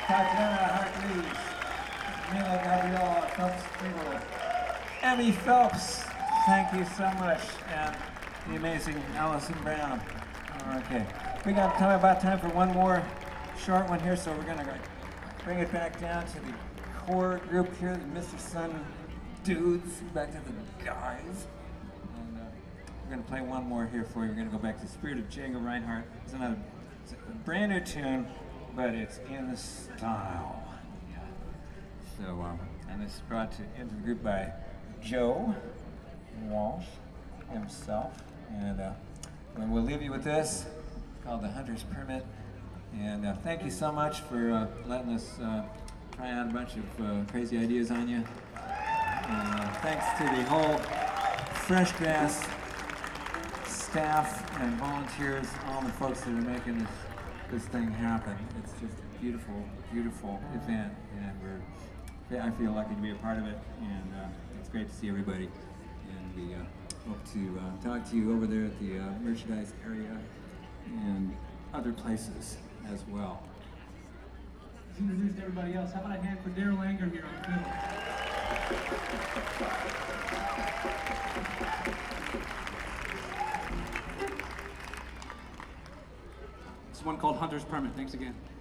Tatiana Hartleys, Mila Gabriela Phelps-Pringle, Emmy Phelps, thank you so much, and the amazing Allison Brown. Okay, we got about time for one more short one here, so we're gonna bring it back down to the core group here, the Mr. Sun dudes, back to the guys. And we're gonna play one more here for you. We're gonna go back to Spirit of Django Reinhardt. It's a brand new tune, but it's in the style. Yeah. So, and this is brought into the group by Joe Walsh himself. And we'll leave you with this, called The Hunter's Permit. And thank you so much for letting us try out a bunch of crazy ideas on you. And thanks to the whole Fresh Grass staff and volunteers, all the folks that are making this thing happen. It's just a beautiful, beautiful event, and I feel lucky to be a part of it, and it's great to see everybody. And we hope to talk to you over there at the merchandise area and other places as well. Let's introduce everybody else. How about a hand for Daryl Anger here on the fiddle? This one called Hunter's Permit. Thanks again.